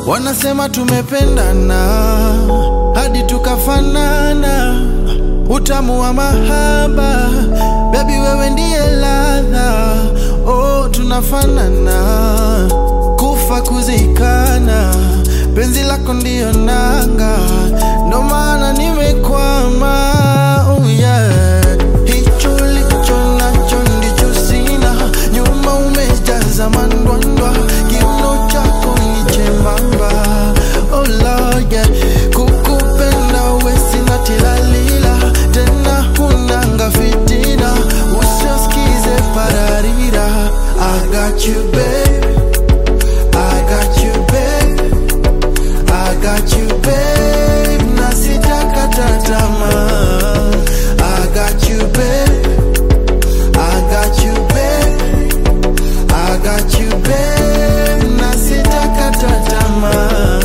Wanasema tumependana hadi tukafanana, utamu wa mahaba, baby wewe ndiye ladha. Oh, tunafanana, kufa kuzikana, penzi lako ndio nanga, ndo maana nimekwama. Oh yeah, hicho licho nacho ndicho sina, nyuma umejaza mandwandwa, kiuno chako ni chembamba. Oh Lord yeah, kukupenda we sina tilalila, tena hunanga fitina, usiosikize pararira. I got you babe, I got you babe, I got you babe, na sitakata tamaa. I got you babe, I got you babe, I got you babe, na sitakata tamaa.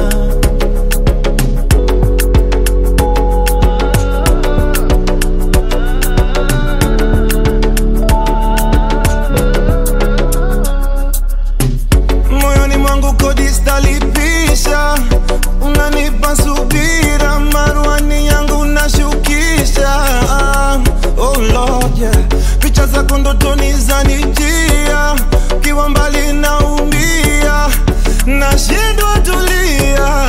Moyoni mwangu kodi stalipisha, unanipa subira, maruani yangu nashukisha. Oh Lord yeah, picha zako ndotoni zanijia, kiwa mbali naumia, nashindwa tulia.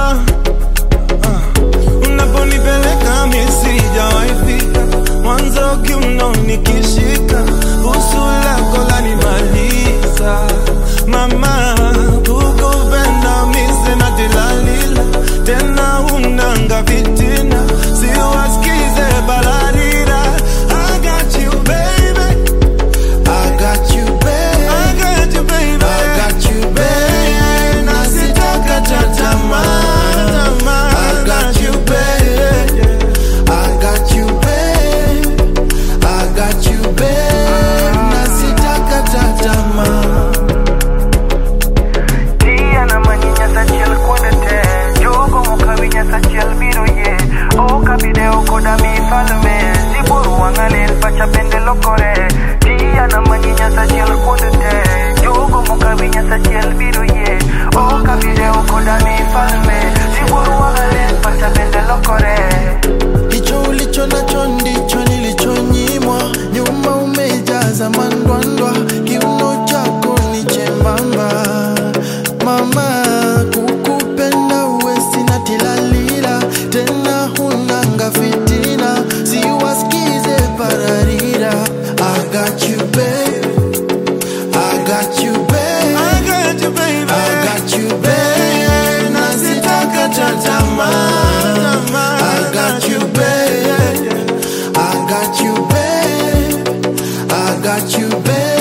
Unaponipeleka mimi sijawahi fika, mwanzo kiuno nikishika, busu lako lanimaliza. Mama, kukupenda mimi sina tilalila, tena unanga fitina, siwasikize balarira. I got you baby, I got you babe, I got you baby, I got you babe, na sitakata tamaa. I got you babe, I got you babe, I got you babe, na sitakata tamaa. Hicho ulicho nacho ndicho nilichonyimwa, nyuma umejaza mandwandwa, kiuno chako ni chembamba. Mama, kukupenda we sina tilalila, tena hunanga fitina, siwasikize pararira. I got you babe, I got you babe, I got you baby, I got you babe, na sitakata tamaa. I got you babe, I got you babe, I got you babe.